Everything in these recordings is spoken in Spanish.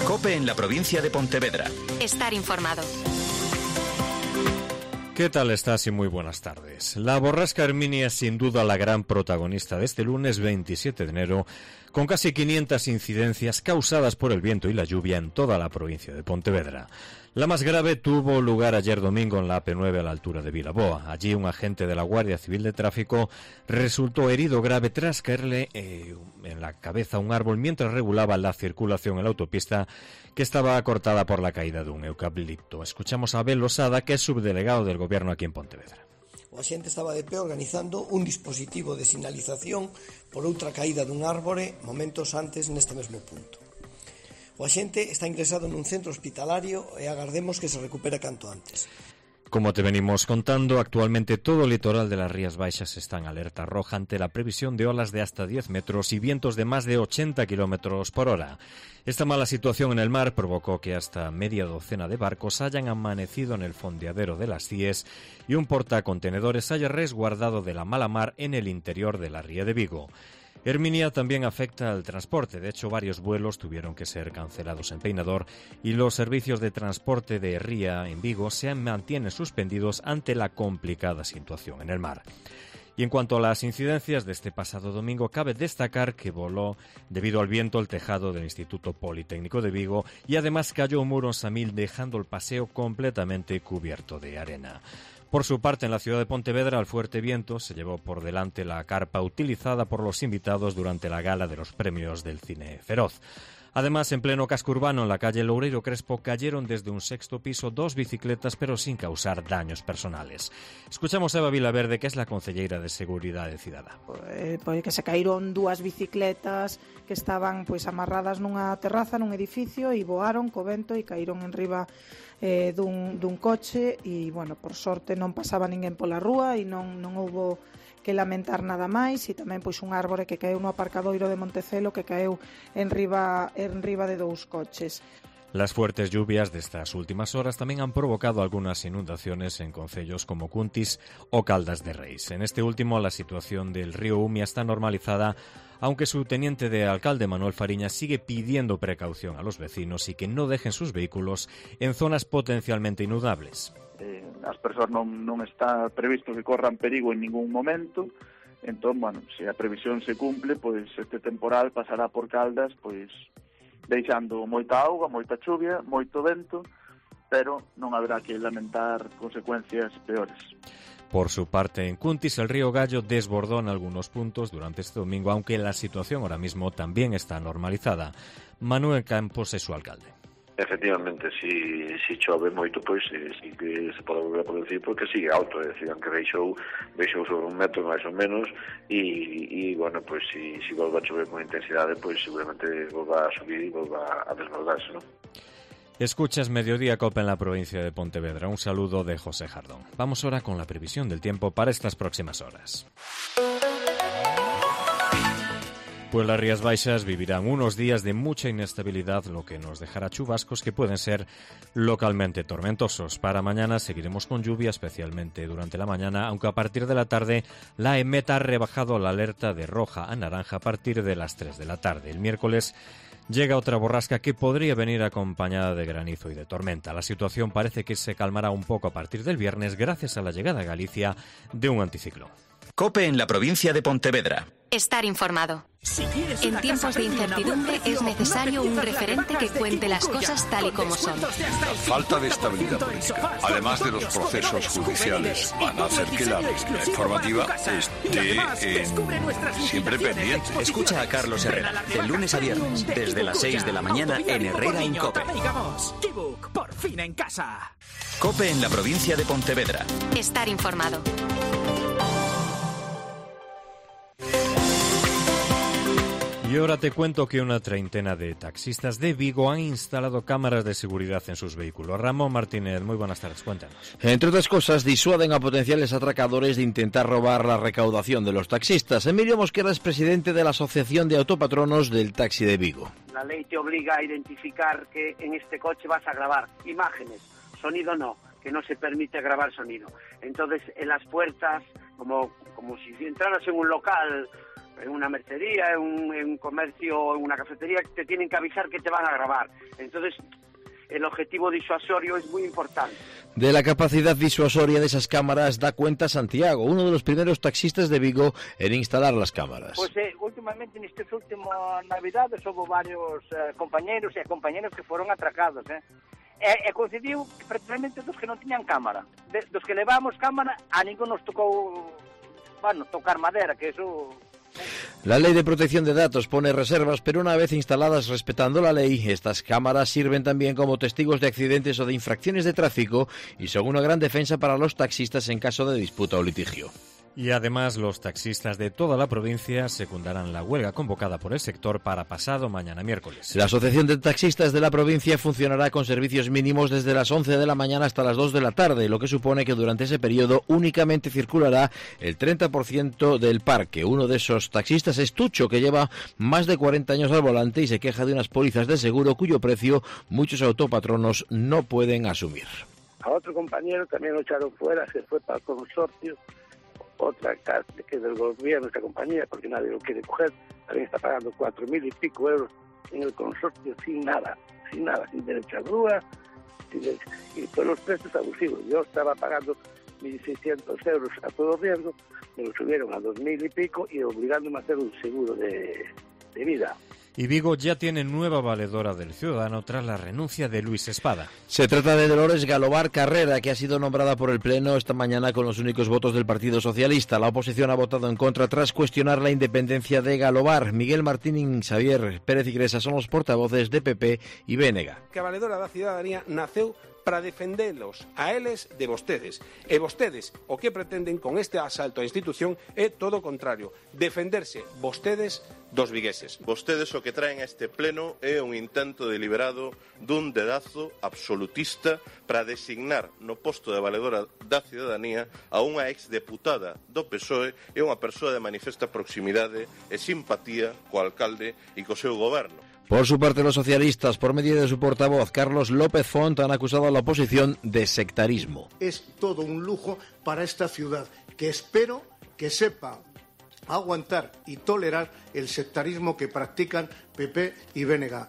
COPE en la provincia de Pontevedra. Estar informado. ¿Qué tal estás y muy buenas tardes? La borrasca Herminia es sin duda la gran protagonista de este lunes 27 de enero, con casi 500 incidencias causadas por el viento y la lluvia en toda la provincia de Pontevedra. La más grave tuvo lugar ayer domingo en la AP9 a la altura de Vilaboa. Allí un agente de la Guardia Civil de Tráfico resultó herido grave tras caerle en la cabeza un árbol mientras regulaba la circulación en la autopista que estaba cortada por la caída de un eucalipto. Escuchamos a Abel Losada, que es subdelegado del Gobierno aquí en Pontevedra. O axente estaba de pé organizando un dispositivo de sinalización por outra caída dun árbore momentos antes neste mesmo punto. O axente está ingresado nun centro hospitalario e agardemos que se recupere canto antes. Como te venimos contando, actualmente todo el litoral de las Rías Baixas está en alerta roja ante la previsión de olas de hasta 10 metros y vientos de más de 80 kilómetros por hora. Esta mala situación en el mar provocó que hasta media docena de barcos hayan amanecido en el fondeadero de las Cies y un portacontenedores haya resguardado de la mala mar en el interior de la ría de Vigo. Herminia también afecta al transporte. De hecho, varios vuelos tuvieron que ser cancelados en Peinador y los servicios de transporte de Ría en Vigo se mantienen suspendidos ante la complicada situación en el mar. Y en cuanto a las incidencias de este pasado domingo, cabe destacar que voló, debido al viento, el tejado del Instituto Politécnico de Vigo y además cayó un muro en Samil, dejando el paseo completamente cubierto de arena. Por su parte, en la ciudad de Pontevedra, el fuerte viento se llevó por delante la carpa utilizada por los invitados durante la gala de los premios del cine feroz. Además, en pleno casco urbano, en la calle Loureiro Crespo, cayeron desde un sexto piso 2 bicicletas, pero sin causar daños personales. Escuchamos a Eva Vilaverde, que es la concelleira de Seguridade Cidadá. Que se caíron 2 bicicletas que estaban amarradas nunha terraza, nun edificio, e voaron co vento e caíron enriba dun coche e, por sorte non pasaba ninguén pola rúa e non houbo que lamentar nada máis, e tamén un árbore que caeu no aparcadoiro de Montecelo que caeu enriba de 2 coches. Las fuertes lluvias de estas últimas horas también han provocado algunas inundaciones en concellos como Cuntis o Caldas de Reis. En este último, la situación del río Umia está normalizada, aunque su teniente de alcalde, Manuel Fariña, sigue pidiendo precaución a los vecinos y que no dejen sus vehículos en zonas potencialmente inundables. As persoas non está previsto que corran perigo en ningún momento, entón, se a previsión se cumple, pois este temporal pasará por Caldas, pois deixando moita auga, moita chuvia, moito vento, pero non haberá que lamentar consecuencias peores. Por su parte, en Cuntis, el río Gallo desbordó en algunos puntos durante este domingo, aunque la situación ahora mismo también está normalizada. Manuel Campos es su alcalde. Efectivamente, si chove moito, pois sí que se pode volver a producir, porque sigue alto, é dicir, aunque baixou sobre 1 metro máis ou menos, e pois si volve a chover con intensidade, pois seguramente volva a subir e volva a desbordarse, non? Escuchas Mediodía Cope en la provincia de Pontevedra. Un saludo de José Jardón. Vamos ahora con la previsión del tiempo para estas próximas horas. Pues las Rías Baixas vivirán unos días de mucha inestabilidad, lo que nos dejará chubascos que pueden ser localmente tormentosos. Para mañana seguiremos con lluvia, especialmente durante la mañana, aunque a partir de la tarde la EMET ha rebajado la alerta de roja a naranja a partir de las 3 de la tarde. El miércoles llega otra borrasca que podría venir acompañada de granizo y de tormenta. La situación parece que se calmará un poco a partir del viernes gracias a la llegada a Galicia de un anticiclón. COPE en la provincia de Pontevedra. Estar informado. En tiempos de incertidumbre es necesario un referente que cuente las cosas tal y como son. La falta de estabilidad política, además de los procesos judiciales, van a hacer que la informativa esté siempre pendiente. Escucha a Carlos Herrera, de lunes a viernes, desde las 6 de la mañana en Herrera en COPE. Por fin en casa. COPE en la provincia de Pontevedra. Estar informado. Y ahora te cuento que una treintena de taxistas de Vigo han instalado cámaras de seguridad en sus vehículos. Ramón Martínez, muy buenas tardes, cuéntanos. Entre otras cosas, disuaden a potenciales atracadores de intentar robar la recaudación de los taxistas. Emilio Mosquera es presidente de la Asociación de Autopatronos del Taxi de Vigo. La ley te obliga a identificar que en este coche vas a grabar imágenes, sonido no, que no se permite grabar sonido. Entonces, en las puertas, como si entraras en un local en una mercería, en un comercio, en una cafetería, te tienen que avisar que te van a grabar. Entonces, el objetivo disuasorio es muy importante. De la capacidad disuasoria de esas cámaras da cuenta Santiago, uno de los primeros taxistas de Vigo en instalar las cámaras. Pois últimamente nestes últimos navidades houve varios compañeros e compañeras que foron atracados, e coincidiu prácticamente dos que non tiñan cámara. Dos que levamos cámara, a ningún nos tocou, tocar madera, que eso... La ley de protección de datos pone reservas, pero una vez instaladas respetando la ley, estas cámaras sirven también como testigos de accidentes o de infracciones de tráfico y son una gran defensa para los taxistas en caso de disputa o litigio. Y además los taxistas de toda la provincia secundarán la huelga convocada por el sector para pasado mañana miércoles. La Asociación de Taxistas de la provincia funcionará con servicios mínimos desde las 11 de la mañana hasta las 2 de la tarde, lo que supone que durante ese periodo únicamente circulará el 30% del parque. Uno de esos taxistas es Tucho, que lleva más de 40 años al volante y se queja de unas pólizas de seguro cuyo precio muchos autopatronos no pueden asumir. A otro compañero también lo echaron fuera, se fue para el consorcio. Otra que es del gobierno de esta compañía, porque nadie lo quiere coger, también está pagando 4.000 y pico euros en el consorcio sin nada, sin derecho a grúa, y todos los precios abusivos. Yo estaba pagando 1.600 euros a todo riesgo, me lo subieron a 2.000 y pico y obligándome a hacer un seguro de vida. Y Vigo ya tiene nueva valedora del ciudadano tras la renuncia de Luis Espada. Se trata de Dolores Galobar Carrera, que ha sido nombrada por el Pleno esta mañana con los únicos votos del Partido Socialista. La oposición ha votado en contra tras cuestionar la independencia de Galobar. Miguel Martín, Xavier Pérez Igresa son los portavoces de PP y BNG. Que a valedora da ciudadanía naceu para defendelos a eles de vostedes. E vostedes o que pretenden con este asalto á institución é todo o contrario, defenderse vostedes dos vigueses. Vostedes o que traen a este pleno é un intento deliberado dun dedazo absolutista para designar no posto de valedora da ciudadanía a unha exdeputada do PSOE e unha persoa de manifesta proximidade e simpatía co alcalde e co seu goberno. Por su parte, los socialistas, por medio de su portavoz, Carlos López Font, han acusado a la oposición de sectarismo. Es todo un lujo para esta ciudad, que espero que sepa aguantar y tolerar el sectarismo que practican PP y BNG.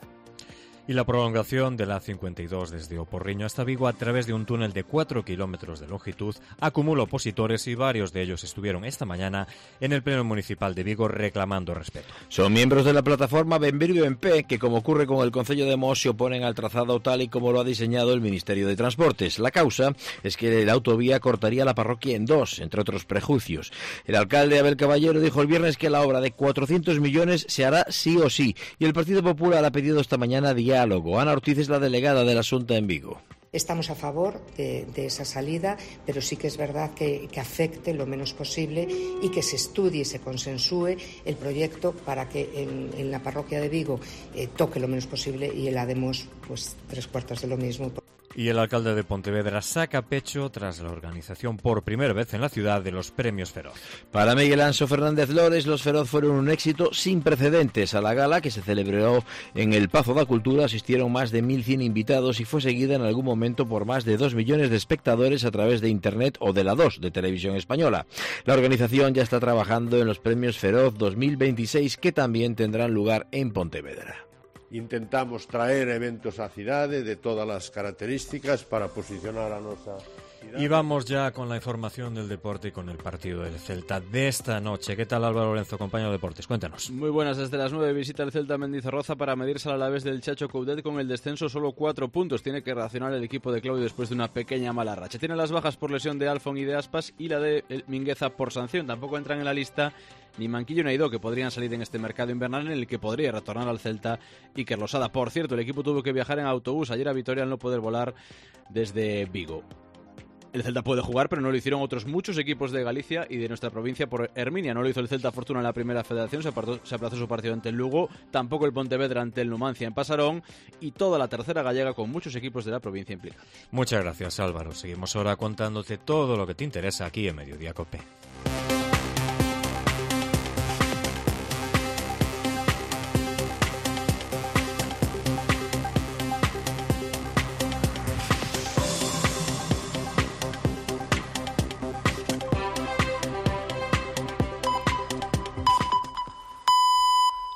Y la prolongación de la A52 desde Oporriño hasta Vigo a través de un túnel de 4 kilómetros de longitud acumula opositores y varios de ellos estuvieron esta mañana en el Pleno Municipal de Vigo reclamando respeto. Son miembros de la plataforma Benvirio en P, que como ocurre con el Concello de Mos se oponen al trazado tal y como lo ha diseñado el Ministerio de Transportes. La causa es que la autovía cortaría la parroquia en dos, entre otros prejuicios. El alcalde Abel Caballero dijo el viernes que la obra de 400 millones se hará sí o sí, y el Partido Popular ha pedido esta mañana diálogo. Ana Ortiz es la delegada de la Xunta en Vigo. Estamos a favor de esa salida, pero sí que es verdad que afecte lo menos posible y que se estudie y se consensúe el proyecto para que en la parroquia de Vigo toque lo menos posible y el Ademos pues 3/4 de lo mismo. Y el alcalde de Pontevedra saca pecho tras la organización por primera vez en la ciudad de los Premios Feroz. Para Miguel Anso Fernández Lores, los Feroz fueron un éxito sin precedentes. A la gala, que se celebró en el Pazo da Cultura, asistieron más de 1.100 invitados y fue seguida en algún momento por más de 2 millones de espectadores a través de Internet o de la 2 de Televisión Española. La organización ya está trabajando en los Premios Feroz 2026, que también tendrán lugar en Pontevedra. Intentamos traer eventos á cidade de todas as características para posicionar a nosa cidade. Y vamos ya con la información del deporte y con el partido del Celta de esta noche. ¿Qué tal, Álvaro Lorenzo, compañero de deportes? Cuéntanos. Muy buenas, desde las 9 visita el Celta Mendizorroza para medirse al Alavés del Chacho Coudet con el descenso, solo 4 puntos. Tiene que reaccionar el equipo de Claudio después de una pequeña mala racha. Tiene las bajas por lesión de Alfon y de Aspas y la de Mingueza por sanción. Tampoco entran en la lista ni Manquillo ni Aidó, que podrían salir en este mercado invernal en el que podría retornar al Celta Iker Losada. Por cierto, el equipo tuvo que viajar en autobús ayer a Vitoria al no poder volar desde Vigo. El Celta puede jugar, pero no lo hicieron otros muchos equipos de Galicia y de nuestra provincia por Herminia. No lo hizo el Celta Fortuna en la primera federación, se aplazó su partido ante el Lugo, tampoco el Pontevedra ante el Numancia en Pasarón, y toda la tercera gallega con muchos equipos de la provincia implicados. Muchas gracias, Álvaro. Seguimos ahora contándote todo lo que te interesa aquí en Mediodía Cope.